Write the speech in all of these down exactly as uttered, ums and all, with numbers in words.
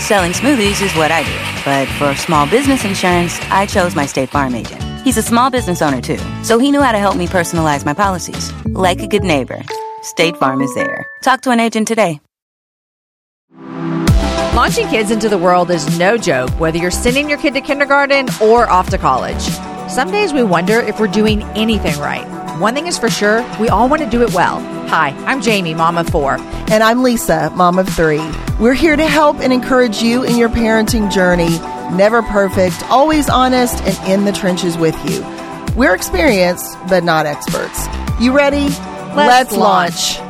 Selling smoothies is what I do. But for small business insurance, I chose my State Farm agent. He's a small business owner, too, so he knew how to help me personalize my policies. Like a good neighbor, State Farm is there. Talk to an agent today. Launching kids into the world is no joke, whether you're sending your kid to kindergarten or off to college. Some days we wonder if we're doing anything right. One thing is for sure, we all want to do it well. Hi, I'm Jamie, mom of four. And I'm Lisa, mom of three. We're here to help and encourage you in your parenting journey. Never perfect, always honest, and in the trenches with you. We're experienced, but not experts. You ready? Let's, Let's launch.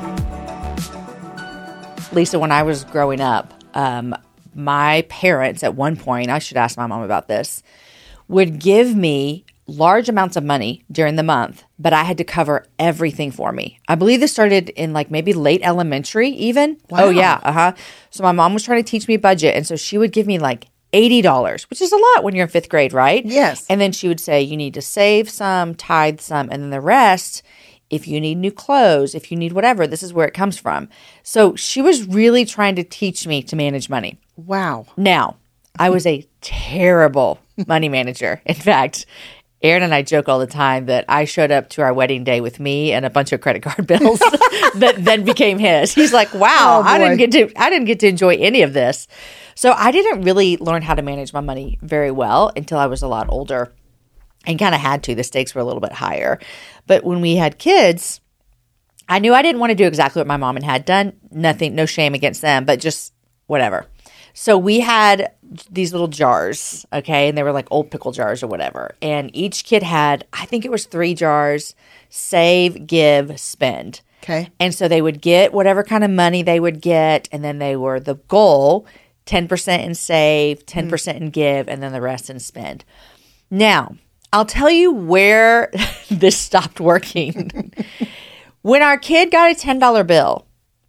Lisa, when I was growing up, um, my parents at one point, I should ask my mom about this, would give me large amounts of money during the month, but I had to cover everything for me. I believe this started in like maybe late elementary even. Wow. Oh yeah, uh-huh. So my mom was trying to teach me budget, and so she would give me like eighty dollars, which is a lot when you're in fifth grade, right? Yes. And then she would say, you need to save some, tithe some, and then the rest, if you need new clothes, if you need whatever, this is where it comes from. So she was really trying to teach me to manage money. Wow. Now, I was a terrible money manager. In fact, Aaron and I joke all the time that I showed up to our wedding day with me and a bunch of credit card bills that then became his. He's like, wow, Oh, I didn't boy. get to I didn't get to enjoy any of this. So I didn't really learn how to manage my money very well until I was a lot older, and kind of had to. The stakes were a little bit higher. But when we had kids, I knew I didn't want to do exactly what my mom and had done. Nothing, no shame against them, but just whatever. So we had these little jars, okay, and they were like old pickle jars or whatever. And each kid had, I think it was three jars, save, give, spend. Okay. And so they would get whatever kind of money they would get, and then they were the goal, ten percent in save, ten percent in give, and then the rest in spend. Now, I'll tell you where this stopped working. When our kid got a ten dollar bill,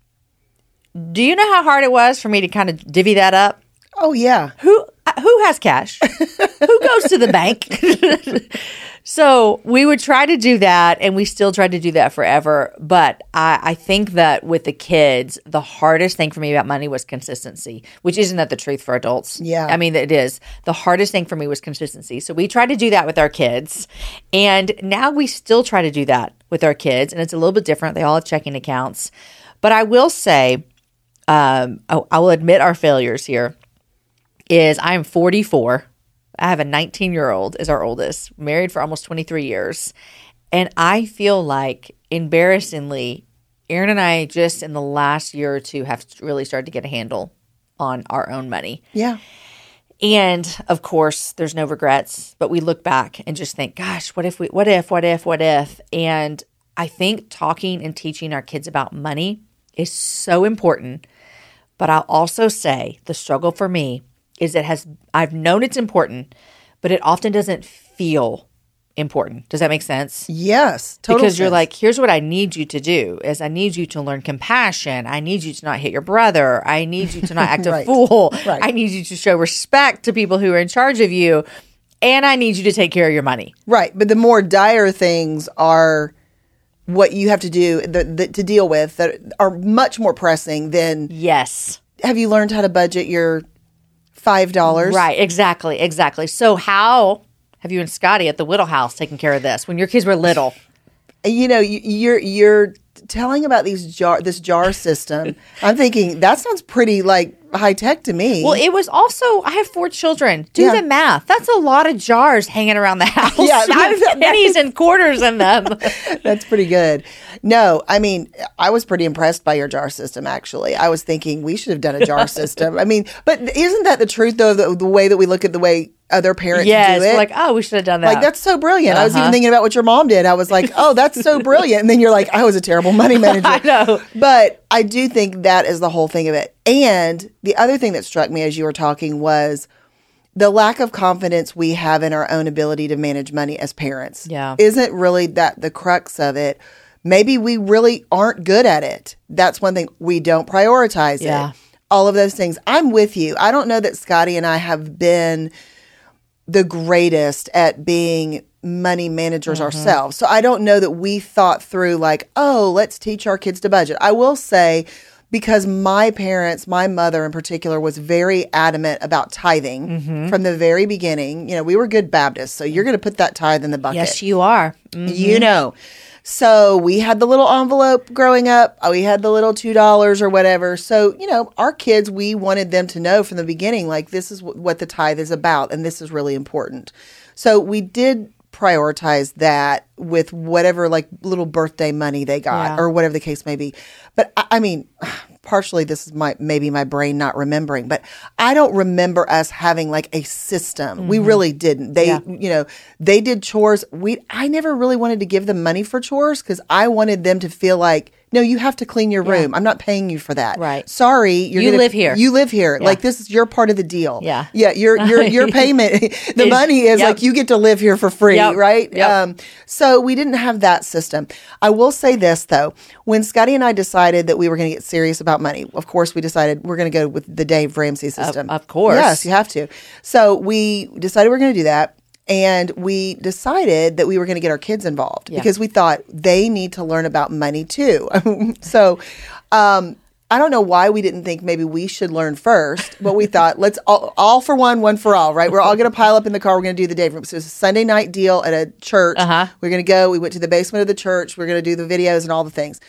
do you know how hard it was for me to kind of divvy that up? Oh, yeah. Who who has cash? Who goes to the bank? So we would try to do that, and we still tried to do that forever. But I, I think that with the kids, the hardest thing for me about money was consistency, which isn't that the truth for adults? Yeah. I mean, it is. The hardest thing for me was consistency. So we tried to do that with our kids, and now we still try to do that with our kids, and it's a little bit different. They all have checking accounts. But I will say, um, I, I will admit our failures here, is I am forty-four. I have a nineteen-year-old as our oldest, married for almost twenty-three years. And I feel like, embarrassingly, Aaron and I just in the last year or two have really started to get a handle on our own money. Yeah. And, of course, there's no regrets. But we look back and just think, gosh, what if we, what if, what if, what if? And I think talking and teaching our kids about money is so important. But I'll also say the struggle for me is it has, I've known it's important, but it often doesn't feel important. Does that make sense? Yes. Total Because you're sense. like, here's what I need you to do is I need you to learn compassion. I need you to not hit your brother. I need you to not act a Right. fool. Right. I need you to show respect to people who are in charge of you. And I need you to take care of your money. Right. But the more dire things are what you have to do the, the, to deal with that are much more pressing than, Yes. have you learned how to budget your five dollars? Right. Exactly. Exactly. So how have you and Scotty at the Whittle House taken care of this when your kids were little? You know, you, you're you're telling about these jar this jar system. I'm thinking that sounds pretty like high tech to me. Well, it was also, I have four children. Do Yeah. the math. That's a lot of jars hanging around the house. Yeah, with that- pennies and quarters in them. That's pretty good. No, I mean, I was pretty impressed by your jar system, actually. I was thinking we should have done a jar system. I mean, but isn't that the truth, though, the, the way that we look at the way other parents Yes, do it? we're like, oh, we should have done that. Like, that's so brilliant. I was Uh-huh. even thinking about what your mom did. I was like, oh, that's so brilliant. And then you're like, I was a terrible money manager. I know. But I do think that is the whole thing of it. And the other thing that struck me as you were talking was the lack of confidence we have in our own ability to manage money as parents. Yeah. Isn't really that the crux of it? Maybe we really aren't good at it. That's one thing. We don't prioritize Yeah. it. All of those things. I'm with you. I don't know that Scotty and I have been the greatest at being money managers Mm-hmm. ourselves. So I don't know that we thought through like, oh, let's teach our kids to budget. I will say because my parents, my mother in particular, was very adamant about tithing mm-hmm. from the very beginning. You know, we were good Baptists, so you're going to put that tithe in the bucket. Yes, you are. Mm-hmm. You know. So we had the little envelope growing up. We had the little two dollars or whatever. So, you know, our kids, we wanted them to know from the beginning, like, this is w- what the tithe is about, and this is really important. So we did prioritize that with whatever like little birthday money they got yeah. or whatever the case may be. But I, I mean, partially this is my maybe my brain not remembering, but I don't remember us having like a system. Mm-hmm. We really didn't. They, yeah. you know, they did chores. We I never really wanted to give them money for chores because I wanted them to feel like, no, you have to clean your room. Yeah. I'm not paying you for that. Right. Sorry, you're you gonna, live here. You live here. Yeah. Like this is your part of the deal. Yeah. Yeah. Your your your payment, the money is yep. like you get to live here for free, yep. right? Yep. Um, so we didn't have that system. I will say this though, when Scotty and I decided that we were going to get serious about money, of course we decided we're going to go with the Dave Ramsey system. Of, of course. Yes, you have to. So we decided we're going to do that. And we decided that we were going to get our kids involved yeah. because we thought they need to learn about money too. so um, I don't know why we didn't think maybe we should learn first, but we thought let's all, all for one, one for all, right? We're all going to pile up in the car. We're going to do the Dave Ramsey. So it's a Sunday night deal at a church. Uh-huh. We're going to go. We went to the basement of the church. We're going to do the videos and all the things.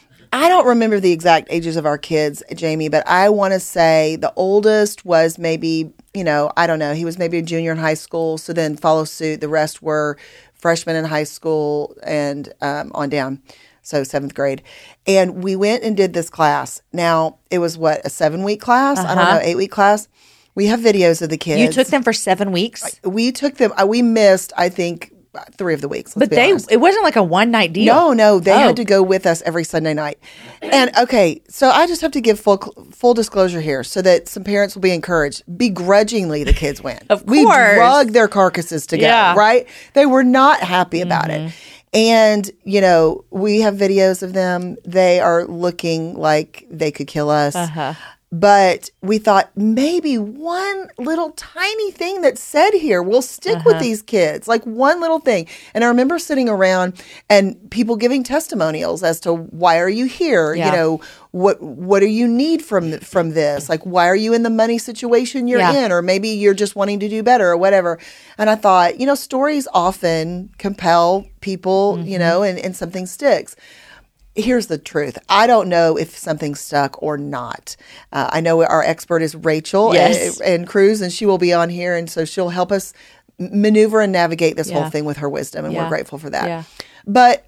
I don't remember the exact ages of our kids, Jamie, but I want to say the oldest was maybe, you know, I don't know. He was maybe a junior in high school. So then follow suit. The rest were freshmen in high school and um, on down. So seventh grade. And we went and did this class. Now, it was what, a seven-week class? Uh-huh. I don't know, eight-week class? We have videos of the kids. You took them for seven weeks? We took them. Uh, we missed, I think, three of the weeks. But they, honest. it wasn't like a one night deal. No, no, they oh. had to go with us every Sunday night. And okay, so I just have to give full full disclosure here, so that some parents will be encouraged. Begrudgingly, the kids went. Of course, we drugged their carcasses to go. Yeah. Right? They were not happy about mm-hmm. it. And, you know, we have videos of them. They are looking like they could kill us. Uh-huh. But we thought maybe one little tiny thing that's said here will stick uh-huh. with these kids, like one little thing. And I remember sitting around and people giving testimonials as to why are you here? Yeah. You know, what what do you need from from this? Like, why are you in the money situation you're yeah. in? Or maybe you're just wanting to do better or whatever. And I thought, you know, stories often compel people, mm-hmm. you know, and, and something sticks. Here's the truth. I don't know if something stuck or not. Uh, I know our expert is Rachel yes. and, and Cruz, and she will be on here, and so she'll help us maneuver and navigate this yeah. whole thing with her wisdom, and yeah. we're grateful for that. Yeah. But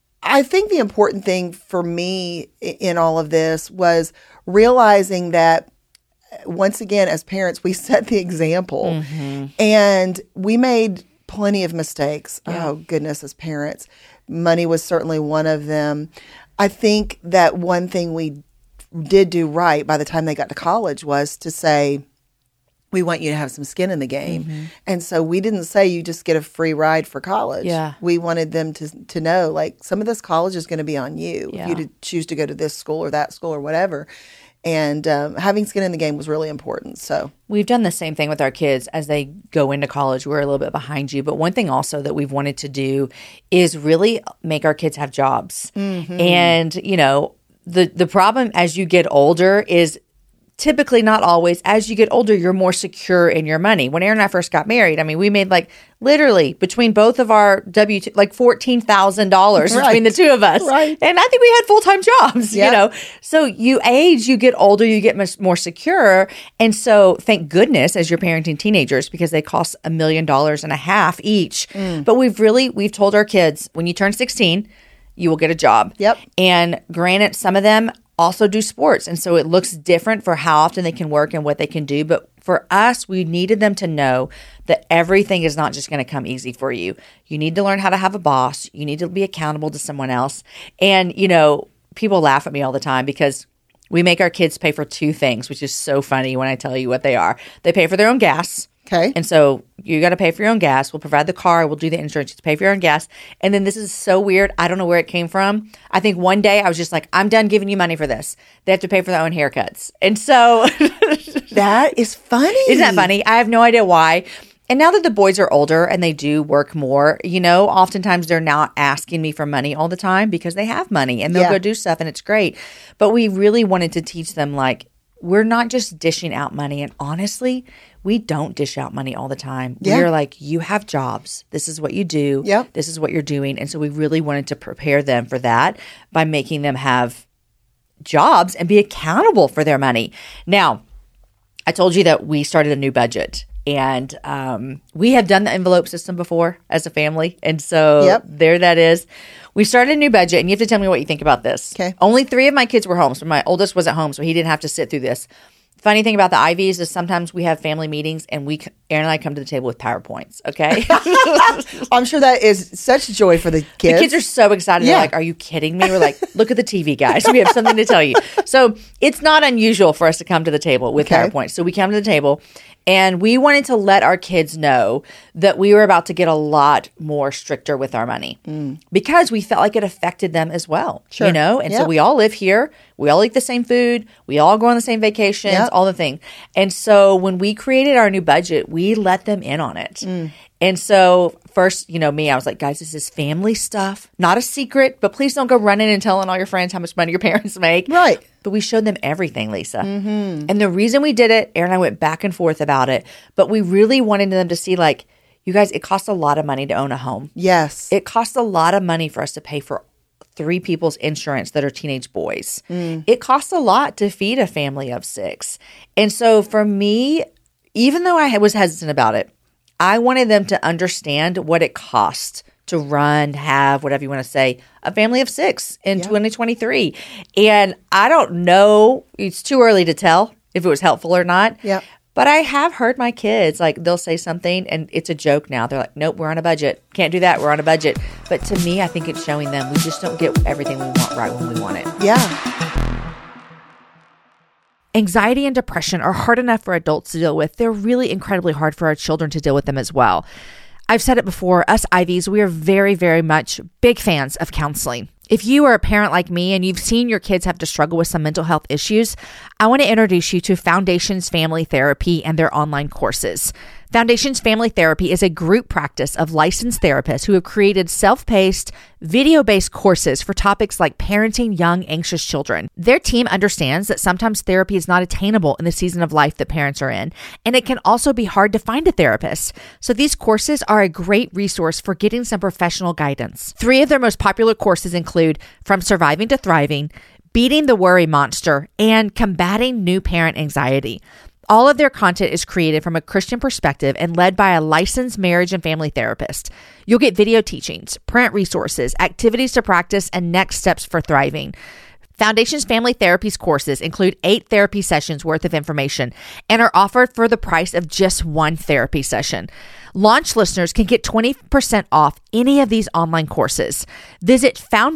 I think the important thing for me in all of this was realizing that, once again, as parents, we set the example, mm-hmm. and we made plenty of mistakes. Yeah. Oh, goodness, as parents. Money was certainly one of them. I think that one thing we did do right by the time they got to college was to say, we want you to have some skin in the game. Mm-hmm. And so we didn't say you just get a free ride for college. Yeah. We wanted them to to know, like, some of this college is going to be on you. Yeah. If you to choose to go to this school or that school or whatever. And um, having skin in the game was really important. So we've done the same thing with our kids as they go into college. We're a little bit behind you. But one thing also that we've wanted to do is really make our kids have jobs. Mm-hmm. And, you know, the, the problem as you get older is typically, not always, as you get older, you're more secure in your money. When Aaron and I first got married, I mean, we made like literally between both of our W two, like fourteen thousand dollars right. between the two of us. Right. And I think we had full-time jobs, yep. you know. So you age, you get older, you get much more secure. And so thank goodness as you're parenting teenagers, because they cost a million dollars and a half each. Mm. But we've really, we've told our kids, when you turn sixteen, you will get a job. Yep. And granted, some of them also do sports. And so it looks different for how often they can work and what they can do. But for us, we needed them to know that everything is not just going to come easy for you. You need to learn how to have a boss. You need to be accountable to someone else. And, you know, people laugh at me all the time because we make our kids pay for two things, which is so funny when I tell you what they are. They pay for their own gas. Okay. And so you got to pay for your own gas. We'll provide the car. We'll do the insurance. You pay for your own gas. And then this is so weird. I don't know where it came from. I think one day I was just like, I'm done giving you money for this. They have to pay for their own haircuts. And so that is funny. Isn't that funny? I have no idea why. And now that the boys are older and they do work more, you know, oftentimes they're now asking me for money all the time because they have money and they'll Yeah. go do stuff and it's great. But we really wanted to teach them, like, we're not just dishing out money. And honestly, we don't dish out money all the time. Yeah. We're like, you have jobs. This is what you do. Yep. This is what you're doing. And so we really wanted to prepare them for that by making them have jobs and be accountable for their money. Now, I told you that we started a new budget. And um, we have done the envelope system before as a family. And so Yep. there that is. We started a new budget, and you have to tell me what you think about this. Okay. Only three of my kids were home. So my oldest wasn't home, so he didn't have to sit through this. Funny thing about the I Vs is sometimes we have family meetings, and we, Aaron and I come to the table with PowerPoints, okay? I'm sure that is such joy for the kids. The kids are so excited. Yeah. They're like, are you kidding me? We're like, look at the T V, guys. We have something to tell you. So it's not unusual for us to come to the table with Okay. PowerPoint. So we come to the table and we wanted to let our kids know that we were about to get a lot more stricter with our money because we felt like it affected them as well. Sure. You know? And Yeah. so we all live here. We all eat the same food. We all go on the same vacations, Yeah. all the things. And so when we created our new budget, we let them in on it. And so first, you know, me, I was like, guys, this is family stuff, not a secret, but please don't go running and telling all your friends how much money your parents make. Right. But we showed them everything, Lisa. And the reason we did it, Aaron and I went back and forth about it, but we really wanted them to see, like, you guys, it costs a lot of money to own a home. Yes. It costs a lot of money for us to pay for three people's insurance that are teenage boys. It costs a lot to feed a family of six. And so for me, even though I was hesitant about it, I wanted them to understand what it costs to run, have, whatever you want to say, a family of six in twenty twenty-three. And I don't know, it's too early to tell if it was helpful or not. Yep. But I have heard my kids, like, they'll say something and it's a joke now. They're like, nope, we're on a budget. Can't do that. We're on a budget. But to me, I think it's showing them we just don't get everything we want right when we want it. Yeah. Anxiety and depression are hard enough for adults to deal with. They're really incredibly hard for our children to deal with them as well. I've said it before, us I Vs, we are very, very much big fans of counseling. If you are a parent like me and you've seen your kids have to struggle with some mental health issues, I want to introduce you to Foundations Family Therapy and their online courses. Foundations Family Therapy is a group practice of licensed therapists who have created self-paced, video-based courses for topics like parenting young, anxious children. Their team understands that sometimes therapy is not attainable in the season of life that parents are in, and it can also be hard to find a therapist. So these courses are a great resource for getting some professional guidance. Three of their most popular courses include From Surviving to Thriving, Beating the Worry Monster, and Combating New Parent Anxiety. All of their content is created from a Christian perspective and led by a licensed marriage and family therapist. You'll get video teachings, print resources, activities to practice, and next steps for thriving. Foundations Family Therapy's courses include eight therapy sessions worth of information and are offered for the price of just one therapy session. Launch listeners can get twenty percent off any of these online courses. Visit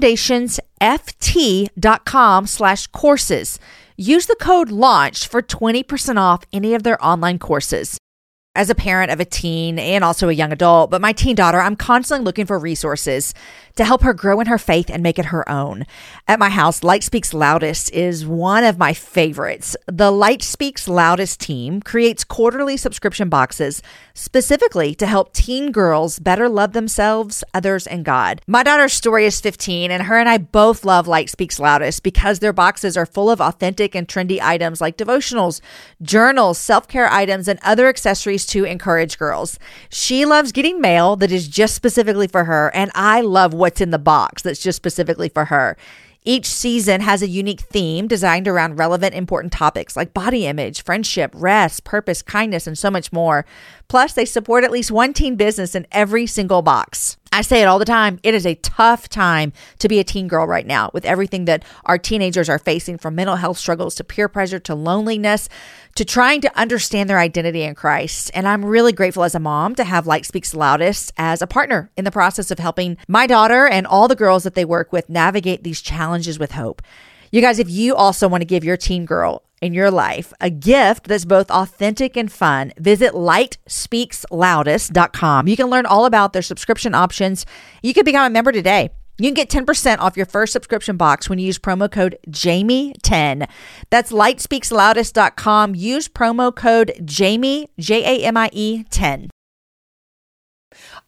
foundationsft.com slash courses. Use the code LAUNCH for twenty percent off any of their online courses. As a parent of a teen and also a young adult, but my teen daughter, I'm constantly looking for resources to help her grow in her faith and make it her own. At my house, Light Speaks Loudest is one of my favorites. The Light Speaks Loudest team creates quarterly subscription boxes specifically to help teen girls better love themselves, others, and God. My daughter's story is fifteen, and her and I both love Light Speaks Loudest because their boxes are full of authentic and trendy items like devotionals, journals, self-care items, and other accessories to encourage girls. She loves getting mail that is just specifically for her, and I love what's in the box that's just specifically for her. Each season has a unique theme designed around relevant, important topics like body image, friendship, rest, purpose, kindness, and so much more. Plus, they support at least one teen business in every single box. I say it all the time. It is a tough time to be a teen girl right now with everything that our teenagers are facing, from mental health struggles to peer pressure to loneliness to trying to understand their identity in Christ. And I'm really grateful as a mom to have Light Speaks Loudest as a partner in the process of helping my daughter and all the girls that they work with navigate these challenges with hope. You guys, if you also want to give your teen girl in your life a gift that's both authentic and fun, visit light speaks loudest dot com. You can learn all about their subscription options. You can become a member today. You can get ten percent off your first subscription box when you use promo code Jamie ten. That's light speaks loudest dot com. Use promo code Jamie, J A M I E ten.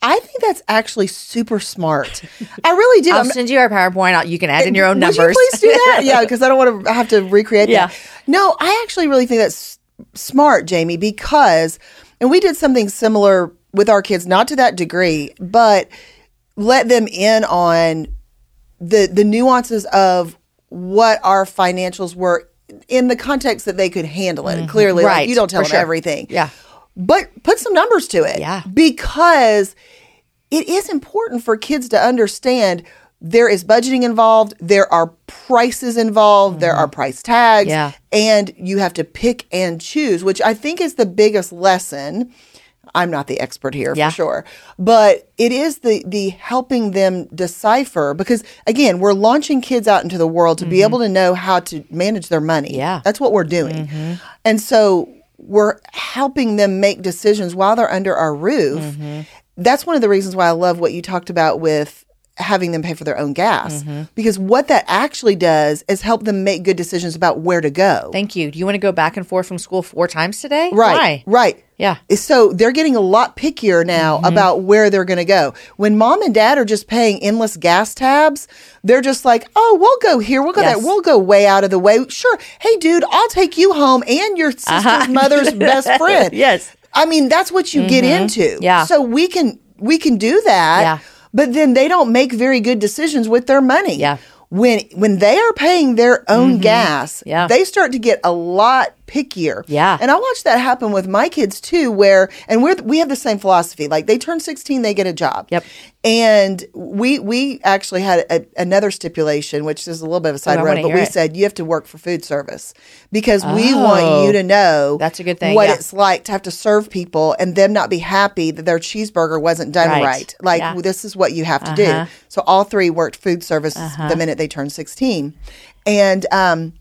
I think that's actually super smart. I really do. I'll I'm- send you our PowerPoint. You can add in your own Would numbers. you please do that? Yeah, because I don't want to have to recreate Yeah. that. No, I actually really think that's smart, Jamie, because, and we did something similar with our kids, not to that degree, but let them in on the the nuances of what our financials were in the context that they could handle it. And clearly, Right, like, you don't tell for them sure. everything. Yeah. But put some numbers to it. Yeah. Because it is important for kids to understand there is budgeting involved, there are prices involved, there are price tags, Yeah. and you have to pick and choose, which I think is the biggest lesson. I'm not the expert here Yeah. for sure, but it is the the helping them decipher, because again, we're launching kids out into the world to be able to know how to manage their money. Yeah. That's what we're doing. And so we're helping them make decisions while they're under our roof. That's one of the reasons why I love what you talked about with having them pay for their own gas, because what that actually does is help them make good decisions about where to go. Thank you. Do you want to go back and forth from school four times today? Right. Why? Right. Yeah. So they're getting a lot pickier now about where they're going to go. When mom and dad are just paying endless gas tabs, they're just like, oh, we'll go here. We'll go Yes. there. We'll go way out of the way. Sure. Hey, dude, I'll take you home and your sister's Uh-huh. mother's best friend. Yes. I mean, that's what you get into. Yeah. So we can we can do that. Yeah. But then they don't make very good decisions with their money. Yeah. When when they are paying their own gas, Yeah. they start to get a lot pickier. Yeah. And I watch that happen with my kids too, where, and we're, we have the same philosophy. Like, they turn sixteen, they get a job. Yep. And we we actually had a, another stipulation, which is a little bit of a side I road, wanna but hear we it. said you have to work for food service, because we Oh. want you to know That's a good thing, what yeah. it's like to have to serve people and them not be happy that their cheeseburger wasn't done Right. right. Like, Yeah. this is what you have to Uh-huh. do. So all three worked food service the minute they turned sixteen. And um,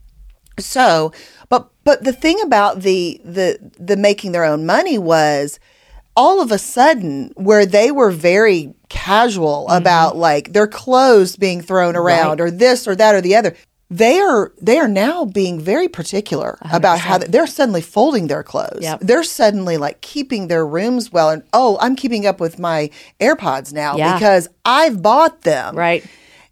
so, but but the thing about the the the making their own money was, all of a sudden, where they were very casual about like their clothes being thrown around, Right. or this or that or the other, they are they are now being very particular about how they, they're suddenly folding their clothes. Yep. They're suddenly like keeping their rooms well, and oh, I'm keeping up with my AirPods now Yeah. because I've bought them. Right.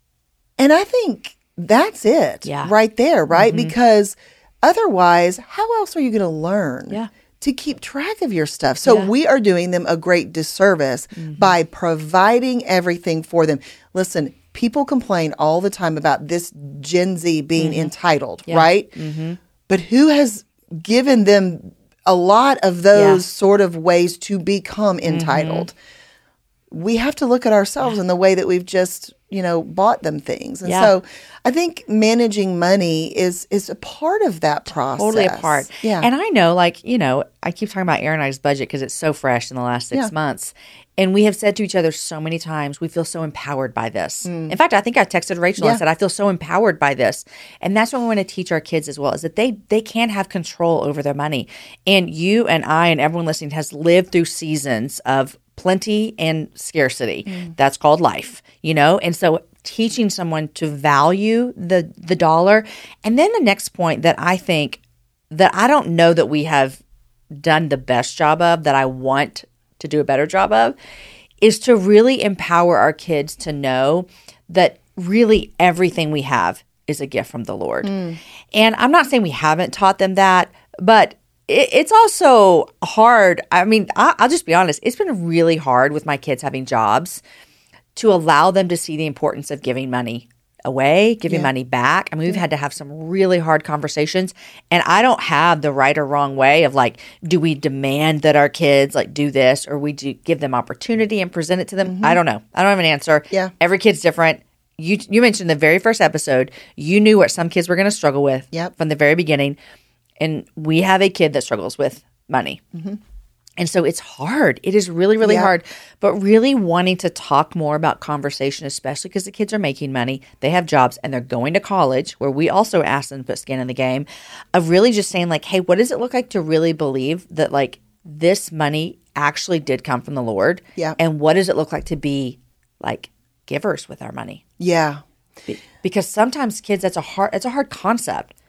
And I think that's it Yeah. right there, right? Because otherwise, how else are you going to learn Yeah. to keep track of your stuff? So Yeah. we are doing them a great disservice by providing everything for them. Listen, people complain all the time about this Gen Z being entitled, right? But who has given them a lot of those Yeah. sort of ways to become entitled? We have to look at ourselves in the way that we've just, you know, bought them things. And Yeah. so I think managing money is is a part of that process. Totally a part. Yeah. And I know, like, you know, I keep talking about Aaron and I's budget because it's so fresh in the last six Yeah. months. And we have said to each other so many times, we feel so empowered by this. Mm. In fact, I think I texted Rachel Yeah. and said, I feel so empowered by this. And that's what we want to teach our kids as well, is that they they can have control over their money. And you and I and everyone listening has lived through seasons of plenty and scarcity. Mm. That's called life, you know? And so teaching someone to value the the dollar. And then the next point that I think that I don't know that we have done the best job of, that I want to do a better job of, is to really empower our kids to know that really everything we have is a gift from the Lord. And I'm not saying we haven't taught them that, but it, it's also hard. I mean, I, I'll just be honest. It's been really hard with my kids having jobs to allow them to see the importance of giving money away, giving money back. I mean, we've had to have some really hard conversations, and I don't have the right or wrong way of like, do we demand that our kids like do this, or we do give them opportunity and present it to them? I don't know. I don't have an answer. Yeah. Every kid's different. You you mentioned in the very first episode, you knew what some kids were going to struggle with Yep. from the very beginning, and we have a kid that struggles with money. And so it's hard. It is really, really Yeah. hard. But really wanting to talk more about conversation, especially because the kids are making money, they have jobs, and they're going to college, where we also ask them to put skin in the game, of really just saying like, hey, what does it look like to really believe that like this money actually did come from the Lord? Yeah. And what does it look like to be like givers with our money? Yeah. Be- Because sometimes kids, that's a hard, it's a hard concept.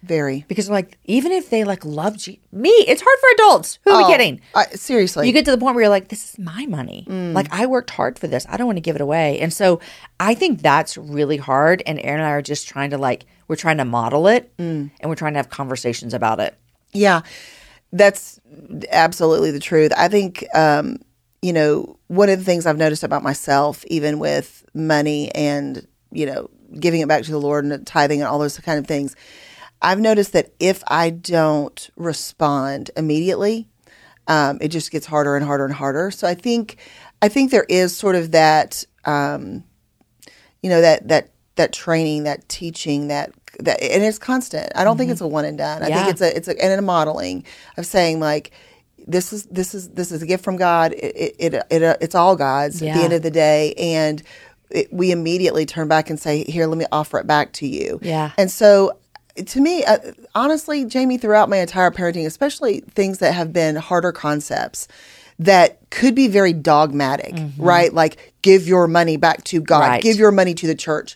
Very. Because like, even if they like love G- me, it's hard for adults. Who are Oh, we kidding? I, seriously. You get to the point where you're like, this is my money. Mm. Like, I worked hard for this. I don't want to give it away. And so I think that's really hard. And Aaron and I are just trying to like, we're trying to model it Mm. and we're trying to have conversations about it. Yeah, that's absolutely the truth. I think, um, you know, one of the things I've noticed about myself, even with money and, you know, giving it back to the Lord and tithing and all those kind of things, I've noticed that if I don't respond immediately, um, it just gets harder and harder and harder. So I think, I think there is sort of that, um, you know, that that that training, that teaching, that that, and it's constant. I don't mm-hmm. think it's a one and done. I yeah. think it's a it's a and a modeling of saying like, this is this is this is a gift from God. It it, it, it it's all God's yeah. at the end of the day, and it, we immediately turn back and say, here, let me offer it back to you. Yeah, and so. To me, uh, honestly, Jamie, throughout my entire parenting, especially things that have been harder concepts that could be very dogmatic, mm-hmm. right? Like, give your money back to God, right. give your money to the church.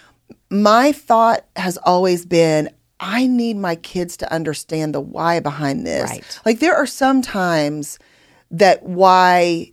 My thought has always been, I need my kids to understand the why behind this. Right. Like, there are some times that why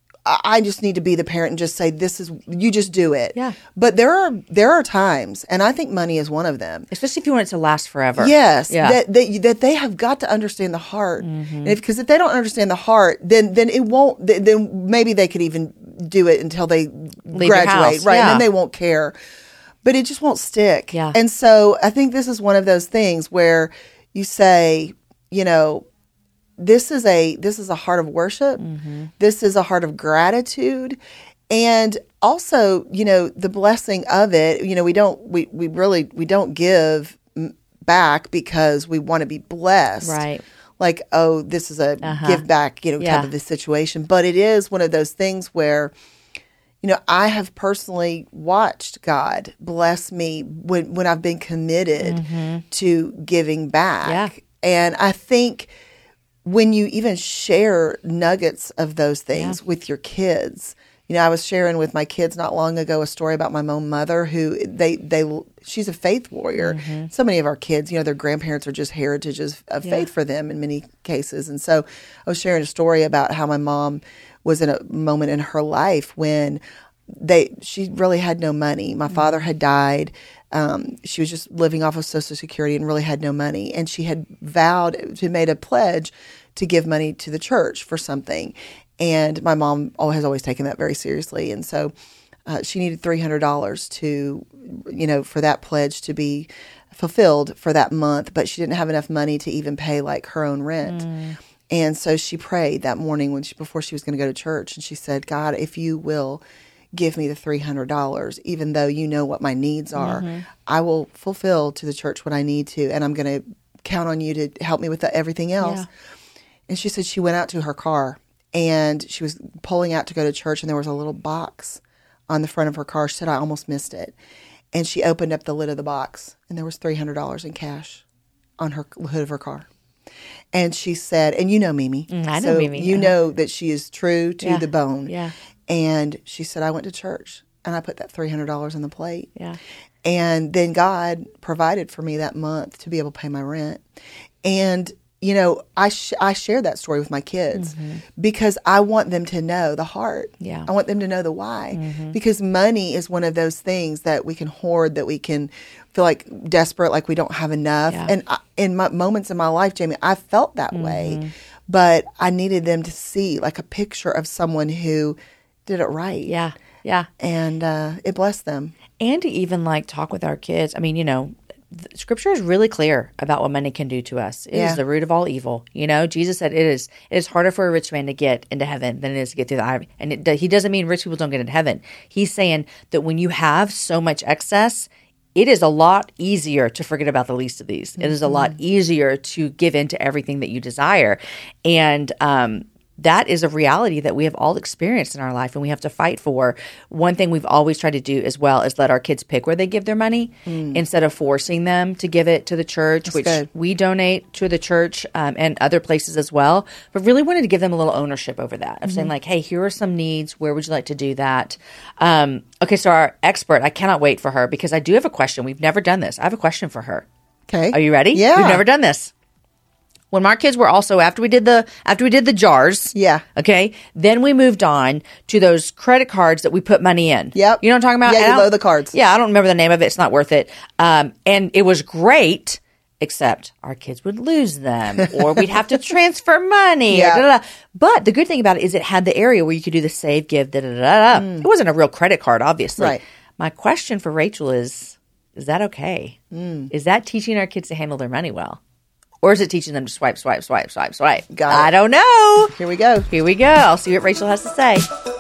I just need to be the parent and just say, this is, you just do it. Yeah. But there are there are times, and I think money is one of them. Especially if you want it to last forever. Yes. Yeah. That, that, that they have got to understand the heart. Mm-hmm. And if, because if they don't understand the heart, then then it won't, then maybe they could even do it until they Leave graduate. Right. Yeah. And then they won't care. But it just won't stick. Yeah. And so I think this is one of those things where you say, you know, This is a this is a heart of worship. Mm-hmm. This is a heart of gratitude, and also, you know, the blessing of it. You know, we don't we, we really we don't give back because we want to be blessed, right? Like, oh, this is a uh-huh. give back, you know, yeah. type of a situation. But it is one of those things where, you know, I have personally watched God bless me when when I've been committed mm-hmm. to giving back, yeah. and I think. When you even share nuggets of those things yeah. with your kids, you know, I was sharing with my kids not long ago a story about my own mother who they, they, she's a faith warrior. Mm-hmm. So many of our kids, you know, their grandparents are just heritages of yeah. faith for them in many cases. And so I was sharing a story about how my mom was in a moment in her life when they, she really had no money. My mm-hmm. father had died. Um, she was just living off of Social Security and really had no money. And she had vowed, she made a pledge to give money to the church for something. And my mom has always taken that very seriously. And so uh, she needed three hundred dollars to, you know, for that pledge to be fulfilled for that month. But she didn't have enough money to even pay like her own rent. Mm. And so she prayed that morning when she, before she was going to go to church. And she said, God, if you will give me the three hundred dollars, even though you know what my needs are, mm-hmm. I will fulfill to the church what I need to, and I'm going to count on you to help me with the, everything else. Yeah. And she said she went out to her car, and she was pulling out to go to church, and there was a little box on the front of her car. She said, I almost missed it. And she opened up the lid of the box, and there was three hundred dollars in cash on her hood of her car. And she said, and you know Mimi. Mm, I know so Mimi. You uh-huh. know that she is true to yeah. the bone. Yeah. And she said, I went to church and I put that three hundred dollars on the plate. Yeah. And then God provided for me that month to be able to pay my rent. And, you know, I sh- I share that story with my kids mm-hmm. because I want them to know the heart. Yeah. I want them to know the why. Mm-hmm. Because money is one of those things that we can hoard, that we can feel like desperate, like we don't have enough. Yeah. And I, in my moments in my life, Jamie, I felt that mm-hmm. way. But I needed them to see like a picture of someone who did it right. Yeah. Yeah. And uh, it blessed them. And to even like talk with our kids. I mean, you know, Scripture is really clear about what money can do to us. It yeah. is the root of all evil. You know, Jesus said it is it is harder for a rich man to get into heaven than it is to get through the eye. And it, he doesn't mean rich people don't get into heaven. He's saying that when you have so much excess, it is a lot easier to forget about the least of these. Mm-hmm. It is a lot easier to give in to everything that you desire. And um that is a reality that we have all experienced in our life and we have to fight for. One thing we've always tried to do as well is let our kids pick where they give their money mm. instead of forcing them to give it to the church, That's which good. we donate to the church um, and other places as well. But really wanted to give them a little ownership over that of mm-hmm. saying like, hey, here are some needs. Where would you like to do that? Um, okay, so our expert, I cannot wait for her because I do have a question. We've never done this. I have a question for her. Okay. Are you ready? Yeah. We've never done this. When our kids were also, after we did the, after we did the jars. Yeah. Okay. Then we moved on to those credit cards that we put money in. Yep. You know what I'm talking about? Yeah, And you I don't- load the cards. Yeah. I don't remember the name of it. It's not worth it. Um, and it was great, except our kids would lose them or we'd have to transfer money. Yeah. Or da, da, da. But the good thing about it is it had the area where you could do the save, give, da, da, da, da. Mm. It wasn't a real credit card, obviously. Right. My question for Rachel is, is that okay? Mm. Is that teaching our kids to handle their money well? Or is it teaching them to swipe, swipe, swipe, swipe, swipe? Got it. I don't know. Here we go. Here we go. I'll see what Rachel has to say.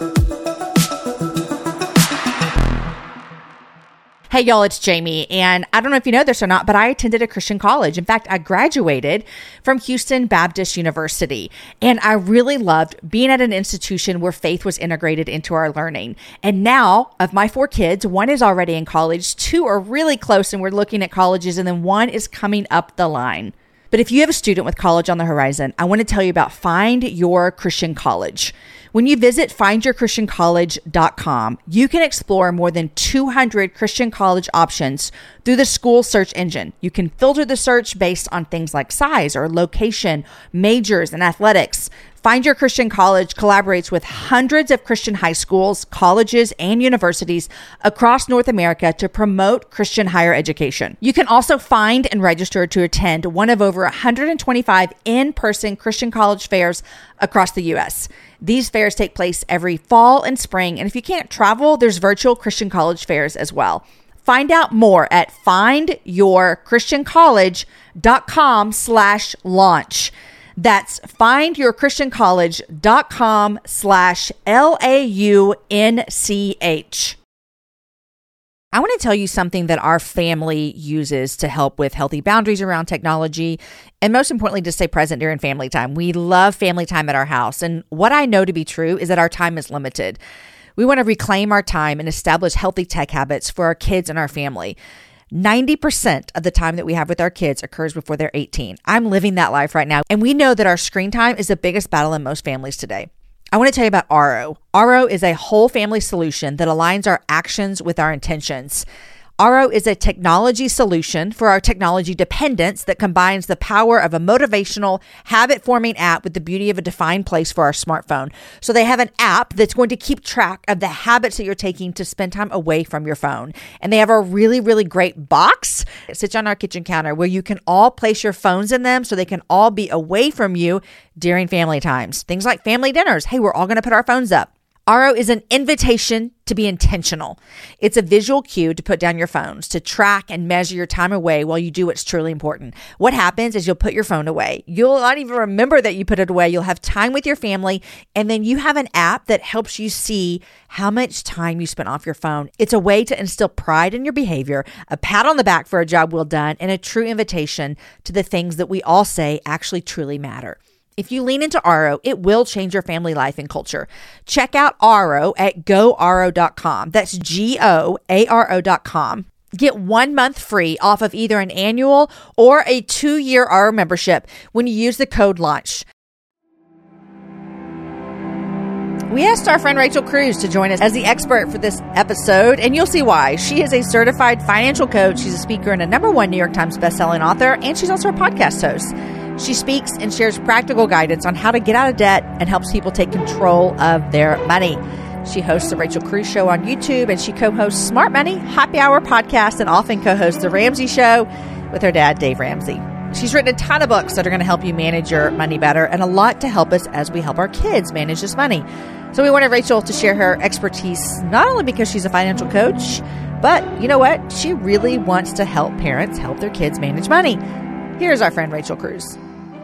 Hey, y'all, it's Jamie. And I don't know if you know this or not, but I attended a Christian college. In fact, I graduated from Houston Baptist University. And I really loved being at an institution where faith was integrated into our learning. And now, of my four kids, one is already in college, two are really close and we're looking at colleges, and then one is coming up the line. But if you have a student with college on the horizon, I want to tell you about Find Your Christian College. When you visit find your christian college dot com, you can explore more than two hundred Christian college options through the school search engine. You can filter the search based on things like size or location, majors, and athletics. Find Your Christian College collaborates with hundreds of Christian high schools, colleges, and universities across North America to promote Christian higher education. You can also find and register to attend one of over one hundred twenty-five in-person Christian college fairs across the U S. These fairs take place every fall and spring, and if you can't travel, there's virtual Christian college fairs as well. Find out more at find your christian college dot com slash launch. That's find your christian college dot com slash L A U N C H. I want to tell you something that our family uses to help with healthy boundaries around technology, and most importantly, to stay present during family time. We love family time at our house, and what I know to be true is that our time is limited. We want to reclaim our time and establish healthy tech habits for our kids and our family. ninety percent of the time that we have with our kids occurs before they're eighteen. I'm living that life right now, and we know that our screen time is the biggest battle in most families today. I want to tell you about Aro. Aro is a whole family solution that aligns our actions with our intentions. Aro is a technology solution for our technology dependence that combines the power of a motivational, habit-forming app with the beauty of a defined place for our smartphone. So they have an app that's going to keep track of the habits that you're taking to spend time away from your phone. And they have a really, really great box. It sits on our kitchen counter where you can all place your phones in them so they can all be away from you during family times. Things like family dinners. Hey, we're all going to put our phones up. Aro is an invitation to be intentional. It's a visual cue to put down your phones, to track and measure your time away while you do what's truly important. What happens is you'll put your phone away. You'll not even remember that you put it away. You'll have time with your family, and then you have an app that helps you see how much time you spent off your phone. It's a way to instill pride in your behavior, a pat on the back for a job well done, and a true invitation to the things that we all say actually truly matter. If you lean into Aro, it will change your family life and culture. Check out Aro at go aro dot com. That's G O A R O dot com. Get one month free off of either an annual or a two-year Aro membership when you use the code LAUNCH. We asked our friend Rachel Cruz to join us as the expert for this episode, and you'll see why. She is a certified financial coach. She's a speaker and a number one New York Times bestselling author, and she's also a podcast host. She speaks and shares practical guidance on how to get out of debt and helps people take control of their money. She hosts the Rachel Cruz Show on YouTube, and she co-hosts Smart Money, Happy Hour podcast, and often co-hosts The Ramsey Show with her dad, Dave Ramsey. She's written a ton of books that are going to help you manage your money better, and a lot to help us as we help our kids manage this money. So we wanted Rachel to share her expertise, not only because she's a financial coach, but you know what? She really wants to help parents help their kids manage money. Here's our friend Rachel Cruz.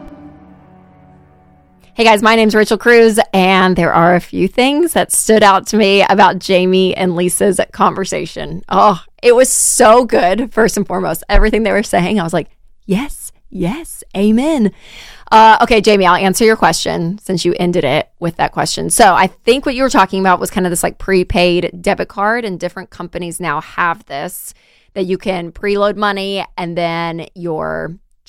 Hey guys, my name's Rachel Cruz, and there are a few things that stood out to me about Jamie and Lisa's conversation. Oh, it was so good, first and foremost. Everything they were saying, I was like, yes, yes, amen. Uh, okay, Jamie, I'll answer your question since you ended it with that question. So I think what you were talking about was kind of this like prepaid debit card, and different companies now have this, that you can preload money and then your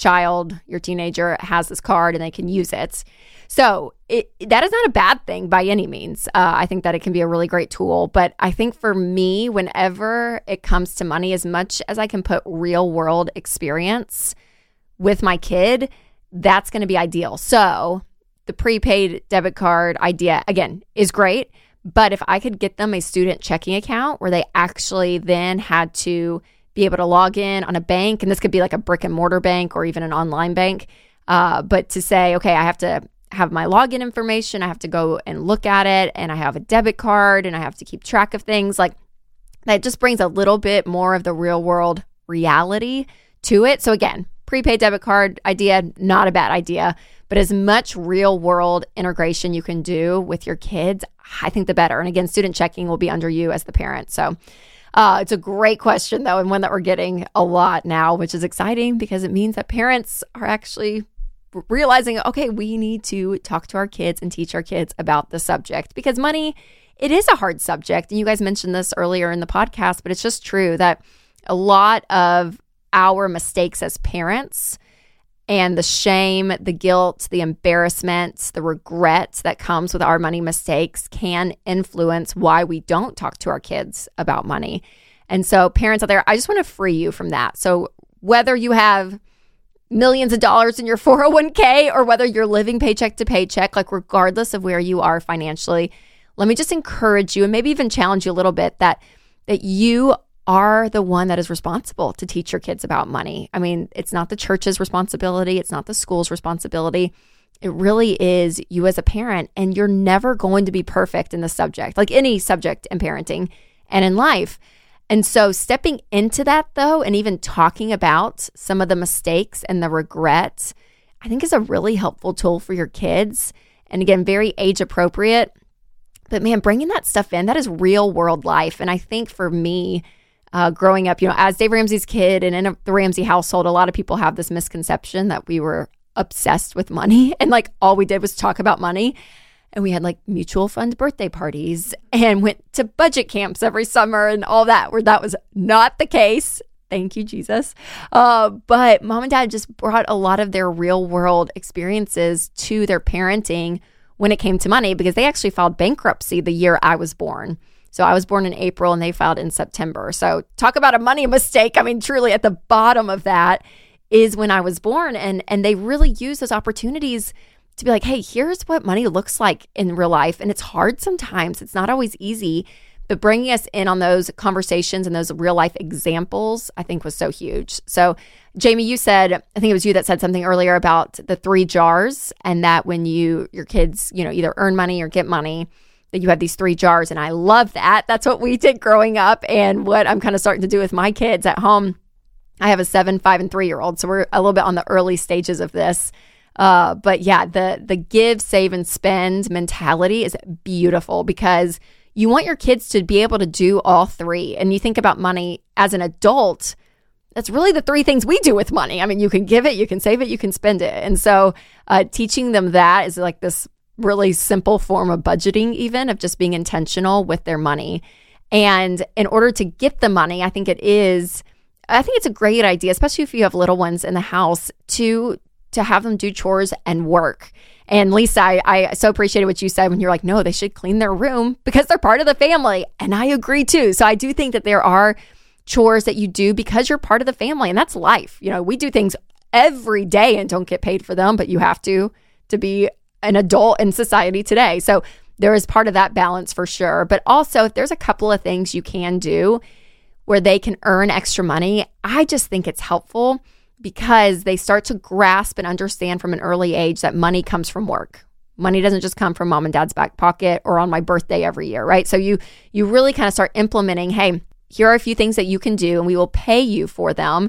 child, your teenager has this card and they can use it. So it, that is not a bad thing by any means. Uh, I think that it can be a really great tool. But I think for me, whenever it comes to money, as much as I can put real world experience with my kid, that's going to be ideal. So the prepaid debit card idea, again, is great. But if I could get them a student checking account where they actually then had to be able to log in on a bank, and this could be like a brick and mortar bank or even an online bank, uh, but to say, okay, I have to have my login information, I have to go and look at it, and I have a debit card, and I have to keep track of things, like that just brings a little bit more of the real world reality to it. So again, prepaid debit card idea, not a bad idea, but as much real world integration you can do with your kids, I think the better. And again, student checking will be under you as the parent. So uh, it's a great question though, and one that we're getting a lot now, which is exciting because it means that parents are actually realizing, okay, we need to talk to our kids and teach our kids about the subject, because money, it is a hard subject. And you guys mentioned this earlier in the podcast, but it's just true that a lot of our mistakes as parents and the shame, the guilt, the embarrassment, the regret that comes with our money mistakes can influence why we don't talk to our kids about money. And so parents out there, I just want to free you from that. So whether you have millions of dollars in your four oh one k or whether you're living paycheck to paycheck, like regardless of where you are financially, let me just encourage you and maybe even challenge you a little bit that that you are the one that is responsible to teach your kids about money. I mean, it's not the church's responsibility. It's not the school's responsibility. It really is you as a parent, and you're never going to be perfect in the subject, like any subject in parenting and in life. And so stepping into that though, and even talking about some of the mistakes and the regret, I think is a really helpful tool for your kids. And again, very age appropriate. But man, bringing that stuff in, that is real world life. And I think for me, uh, growing up, you know, as Dave Ramsey's kid and in a, the Ramsey household, a lot of people have this misconception that we were obsessed with money. And like all we did was talk about money. And we had like mutual fund birthday parties and went to budget camps every summer and all that, where that was not the case. Thank you, Jesus. Uh, but mom and dad just brought a lot of their real world experiences to their parenting when it came to money, because they actually filed bankruptcy the year I was born. So I was born in April and they filed in September. So talk about a money mistake. I mean, truly at the bottom of that is when I was born. And, and they really use those opportunities to be like, hey, here's what money looks like in real life. And it's hard sometimes. It's not always easy. But bringing us in on those conversations and those real life examples, I think was so huge. So Jamie, you said, I think it was you that said something earlier about the three jars, and that when you, your kids, you know, either earn money or get money, that you have these three jars. And I love that. That's what we did growing up, and what I'm kind of starting to do with my kids at home. I have a seven, five, and three-year-old. So we're a little bit on the early stages of this. Uh, but yeah, the the give, save, and spend mentality is beautiful, because you want your kids to be able to do all three. And you think about money as an adult, that's really the three things we do with money. I mean, you can give it, you can save it, you can spend it. And so uh, teaching them that is like this really simple form of budgeting, even of just being intentional with their money. And in order to get the money, I think it is, I think it's a great idea, especially if you have little ones in the house, to to have them do chores and work. And Lisa, I, I so appreciated what you said when you're like, no, they should clean their room because they're part of the family. And I agree too. So I do think that there are chores that you do because you're part of the family, and that's life. You know, we do things every day and don't get paid for them, but you have to, to be an adult in society today. So there is part of that balance for sure. But also, if there's a couple of things you can do where they can earn extra money, I just think it's helpful, because they start to grasp and understand from an early age that money comes from work. Money doesn't just come from mom and dad's back pocket or on my birthday every year, right? So you you really kind of start implementing, hey, here are a few things that you can do and we will pay you for them,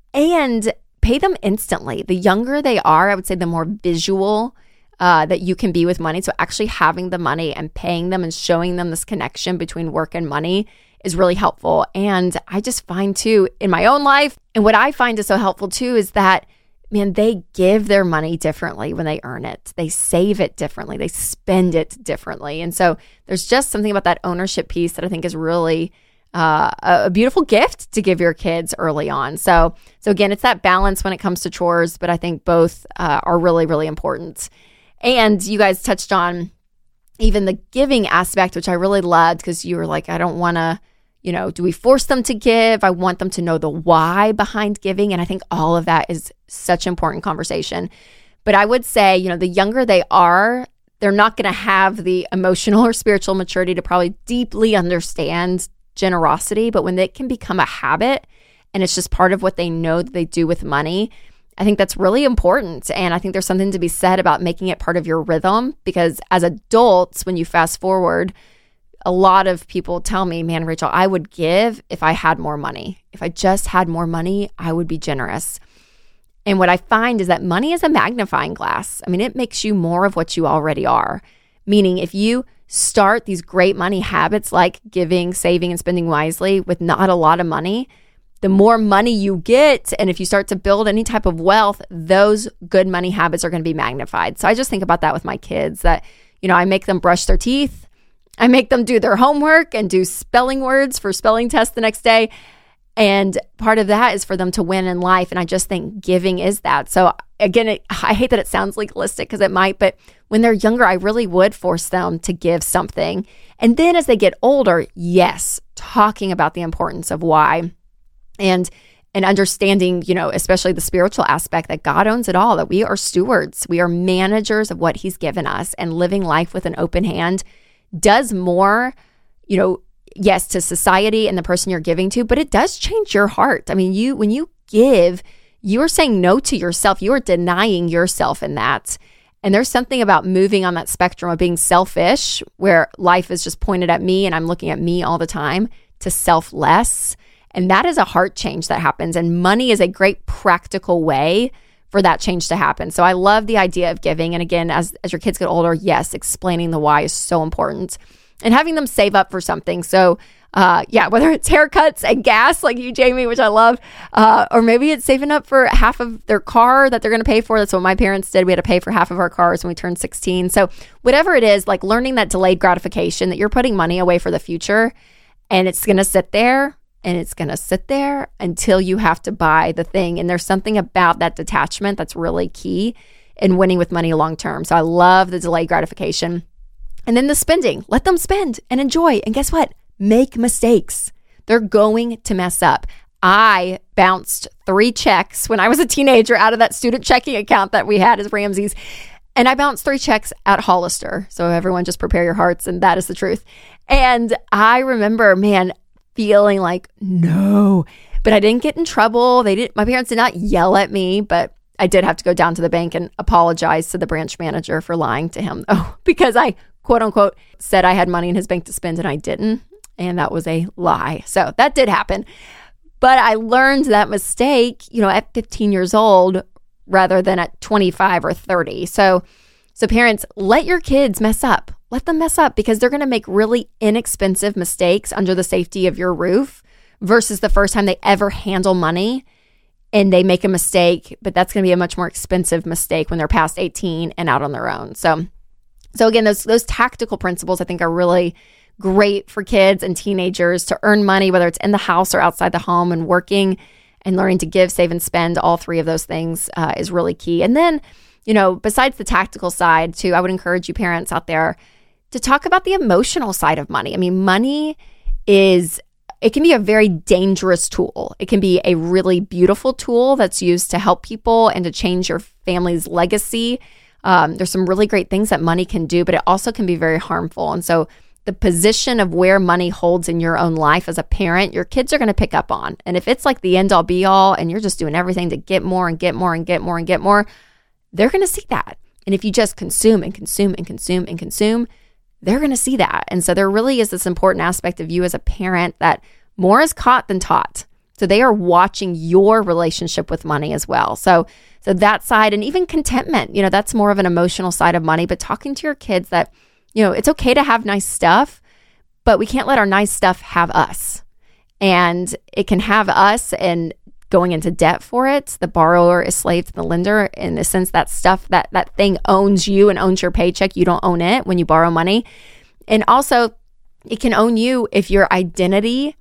and pay them instantly. The younger they are, I would say the more visual uh, that you can be with money. So actually having the money and paying them and showing them this connection between work and money is really helpful. And I just find too, in my own life, and what I find is so helpful too, is that, man, they give their money differently when they earn it. They save it differently. They spend it differently. And so there's just something about that ownership piece that I think is really uh, a beautiful gift to give your kids early on. So, so again, it's that balance when it comes to chores, but I think both uh, are really, really important. And you guys touched on even the giving aspect, which I really loved, because you were like, I don't want to, you know, do we force them to give? I want them to know the why behind giving. And I think all of that is such important conversation. But I would say, you know, the younger they are, they're not going to have the emotional or spiritual maturity to probably deeply understand generosity. But when it can become a habit and it's just part of what they know that they do with money, I think that's really important. And I think there's something to be said about making it part of your rhythm, because as adults, when you fast forward, a lot of people tell me, man, Rachel, I would give if I had more money. If I just had more money, I would be generous. And what I find is that money is a magnifying glass. I mean, it makes you more of what you already are. Meaning if you start these great money habits like giving, saving, and spending wisely with not a lot of money, the more money you get, and if you start to build any type of wealth, those good money habits are going to be magnified. So I just think about that with my kids, that, you know, I make them brush their teeth. I make them do their homework and do spelling words for spelling tests the next day. And part of that is for them to win in life. And I just think giving is that. So again, it, I hate that it sounds legalistic, because it might, but when they're younger, I really would force them to give something. And then as they get older, yes, talking about the importance of why. And and understanding, you know, especially the spiritual aspect, that God owns it all, that we are stewards. We are managers of what he's given us, and living life with an open hand does more, you know, yes, to society and the person you're giving to, but it does change your heart. I mean, you when you give, you are saying no to yourself. You are denying yourself in that. And there's something about moving on that spectrum of being selfish, where life is just pointed at me and I'm looking at me all the time, to selfless. And that is a heart change that happens. And money is a great practical way for that change to happen. So I love the idea of giving. And again, as, as your kids get older, yes, explaining the why is so important. And having them save up for something. So uh, yeah, whether it's haircuts and gas like you, Jamie, which I love, uh, or maybe it's saving up for half of their car that they're going to pay for. That's what my parents did. We had to pay for half of our cars when we turned sixteen. So whatever it is, like learning that delayed gratification, that you're putting money away for the future, and it's going to sit there. And it's going to sit there until you have to buy the thing. And there's something about that detachment that's really key in winning with money long term. So I love the delayed gratification. And then the spending. Let them spend and enjoy. And guess what? Make mistakes. They're going to mess up. I bounced three checks when I was a teenager out of that student checking account that we had as Ramsey's. And I bounced three checks at Hollister. So everyone just prepare your hearts. And that is the truth. And I remember, man, feeling like, no, but I didn't get in trouble. They didn't, my parents did not yell at me, but I did have to go down to the bank and apologize to the branch manager for lying to him. Oh, because I quote unquote said I had money in his bank to spend and I didn't. And that was a lie. So that did happen. But I learned that mistake, you know, at fifteen years old rather than at twenty-five or thirty. So, so parents, let your kids mess up. Let them mess up, because they're going to make really inexpensive mistakes under the safety of your roof versus the first time they ever handle money and they make a mistake, but that's going to be a much more expensive mistake when they're past eighteen and out on their own. So, so again, those those tactical principles I think are really great for kids and teenagers to earn money, whether it's in the house or outside the home, and working and learning to give, save, and spend. All three of those things uh, is really key. And then, you know, besides the tactical side too, I would encourage you parents out there to talk about the emotional side of money. I mean, money is, it can be a very dangerous tool. It can be a really beautiful tool that's used to help people and to change your family's legacy. Um, there's some really great things that money can do, but it also can be very harmful. And so the position of where money holds in your own life as a parent, your kids are going to pick up on. And if it's like the end all be all and you're just doing everything to get more and get more and get more and get more, they're going to see that. And if you just consume and consume and consume and consume, they're going to see that. And so there really is this important aspect of you as a parent that more is caught than taught. So they are watching your relationship with money as well. So, so that side, and even contentment, you know, that's more of an emotional side of money, but talking to your kids that, you know, it's okay to have nice stuff, but we can't let our nice stuff have us. And it can have us and going into debt for it. The borrower is slave to the lender, in the sense that stuff, that that thing owns you and owns your paycheck. You don't own it when you borrow money. And also, it can own you if your identity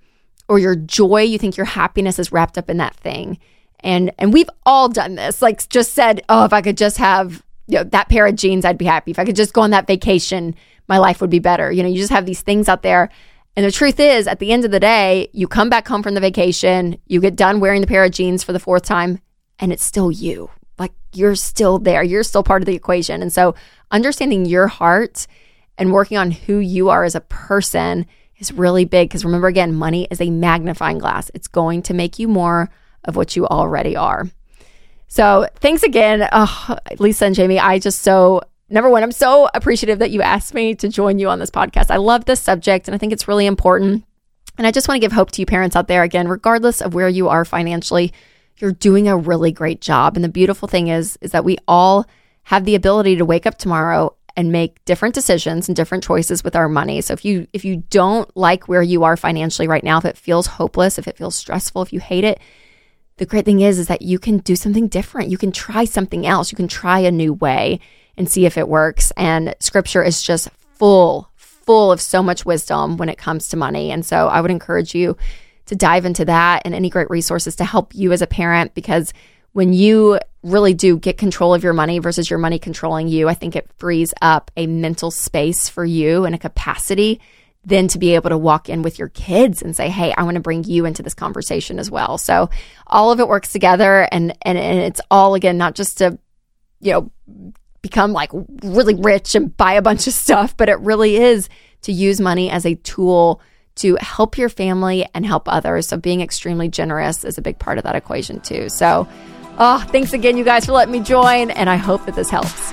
or your joy, you think your happiness is wrapped up in that thing. And and we've all done this, like just said, oh, if I could just have, you know, that pair of jeans, I'd be happy. If I could just go on that vacation, my life would be better. You know, you just have these things out there. And the truth is, at the end of the day, you come back home from the vacation, you get done wearing the pair of jeans for the fourth time, and it's still you. Like, you're still there. You're still part of the equation. And so understanding your heart and working on who you are as a person is really big, because remember, again, money is a magnifying glass. It's going to make you more of what you already are. So thanks again, oh, Lisa and Jamie. I just so, number one, I'm so appreciative that you asked me to join you on this podcast. I love this subject, and I think it's really important. And I just want to give hope to you parents out there, again, regardless of where you are financially, you're doing a really great job. And the beautiful thing is, is that we all have the ability to wake up tomorrow and make different decisions and different choices with our money. So if you if you don't like where you are financially right now, if it feels hopeless, if it feels stressful, if you hate it, the great thing is, is that you can do something different. You can try something else. You can try a new way and see if it works. And scripture is just full, full of so much wisdom when it comes to money. And so I would encourage you to dive into that and any great resources to help you as a parent, because when you really do get control of your money versus your money controlling you, I think it frees up a mental space for you and a capacity then to be able to walk in with your kids and say, hey, I want to bring you into this conversation as well. So all of it works together, and and, and it's all, again, not just to, you know, become like really rich and buy a bunch of stuff, but it really is to use money as a tool to help your family and help others. So being extremely generous is a big part of that equation too. So, oh, thanks again, you guys, for letting me join, and I hope that this helps.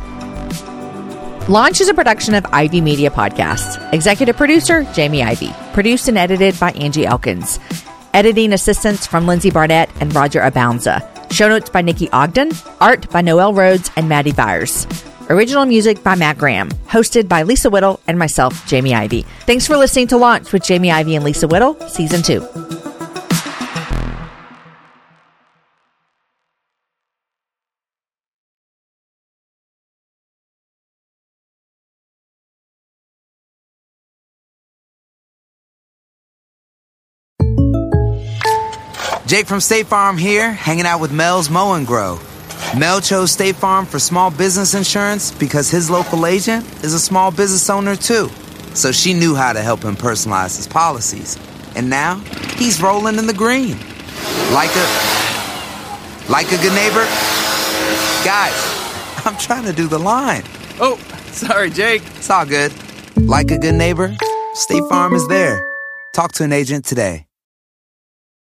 Launch is a production of Ivy Media Podcasts. Executive producer, Jamie Ivy. Produced and edited by Angie Elkins. Editing assistance from Lindsay Barnett and Roger Abounza. Show notes by Nikki Ogden. Art by Noelle Rhodes and Maddie Byers. Original music by Matt Graham. Hosted by Lisa Whittle and myself, Jamie Ivy. Thanks for listening to Launch with Jamie Ivy and Lisa Whittle, Season two. Jake from State Farm here, hanging out with Mel's Mow and Grow. Mel chose State Farm for small business insurance because his local agent is a small business owner too. So she knew how to help him personalize his policies. And now, he's rolling in the green. Like a... Like a good neighbor? Guys, I'm trying to do the line. Oh, sorry, Jake. It's all good. Like a good neighbor, State Farm is there. Talk to an agent today.